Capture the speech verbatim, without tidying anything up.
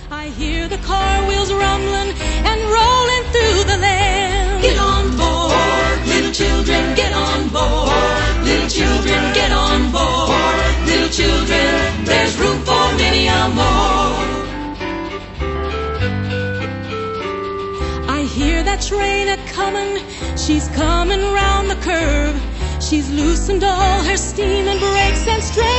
I hear the car wheels rumbling and rolling through the land. Get on board, little children, get on board. Little children, get on board. Little children, there's room for many a more. I hear that train a-comin', she's coming round the curve. She's loosened all her steam and brakes and straight